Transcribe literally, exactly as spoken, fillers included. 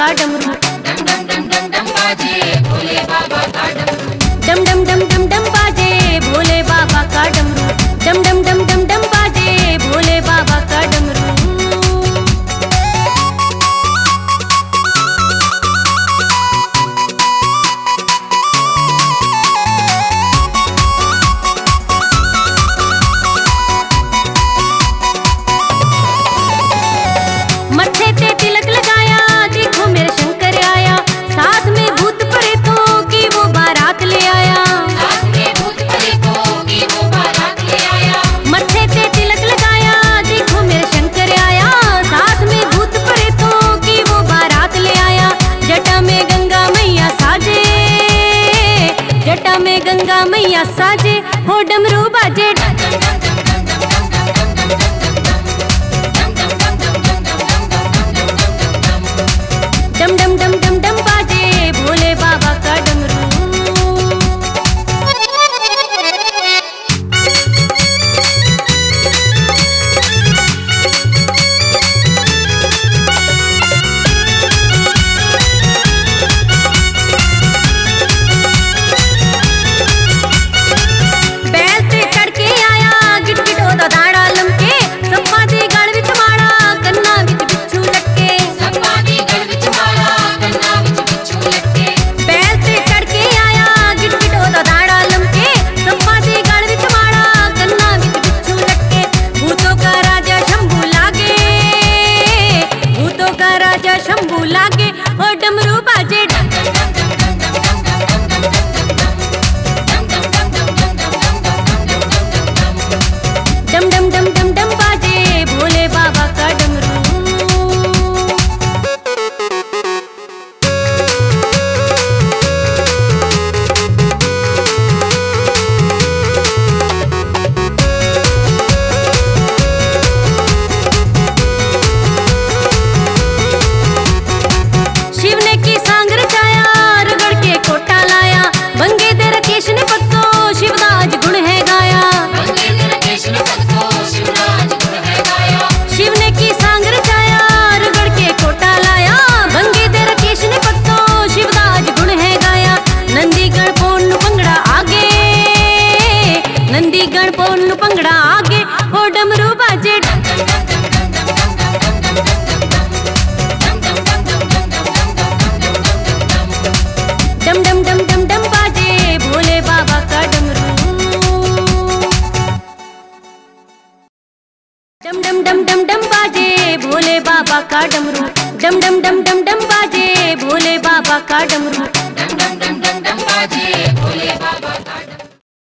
का डमरू, डम डम डम डम डम बाजे भोले बाबा का डमरू, डम डम डम डम डम बाजे भोले बाबा का डमरू, डम डम डम डम डम बाजे भोले बाबा का डमरू। मत्थे ते तिलक लगाया, देखो मेरे शंकर आया, साथ में भूत प्रेतों की वो बारात ले आया, साथ में भूत प्रेतों की वो बारात ले आया, मत्थे ते तिलक लगाया, देखो मेरे शंकर आया, साथ में भूत प्रेतों की वो बारात ले आया। जटा में गंगा मैया साजे, जटा में गंगा मैया साजे, हो डमरू बाजे, डम डम डम डम डम बाजे भोले बाबा का डमरू। बैल ते चढ़के आया, गिट गिट ओदा दाड़ा लमके, सप्पा दी गल विच माड़ा, कन्ना विच बिच्छू लटके, सप्पा दी गल विच माड़ा, कन्ना विच बिच्छू लटके, बैल ते चढ़के आया, गिट गिट ओदा दाड़ा लमके, सप्पा दी गल विच माड़ा, कन्ना विच बिच्छू लटके। भूतों का राजा शंभू लागे, भूतों का राजा शंभू लागे, ओ डमरू बाजे, डम डम डम डम डम बाजे भोले बाबा का डमरू। शिव ने की सांग रचाया, रगड़ के कोटा लाया, बंगे दे राकेश ने पत्तो, शिवदाज गुण है गाया, बंगे दे राकेश ने पत्तो, शिवराज गुण है गाया, शिव ने की सांग रचाया, रगड़ के कोटा लाया, बंगे दे राकेश ने पत्तो, शिवदाज गुण है गाया। नंदी गणपोन पंगड़ा आगे, नंदी गणपोन पंगड़ा आगे, ओ डमरू बाजे, डम डम डम डम डम बाजे भोले बाबा का डमरू, डम डम डम डम डम बाजे भोले बाबा का डमरू, डम डम डम डम डम बाजे भोले बाबा का डमरू।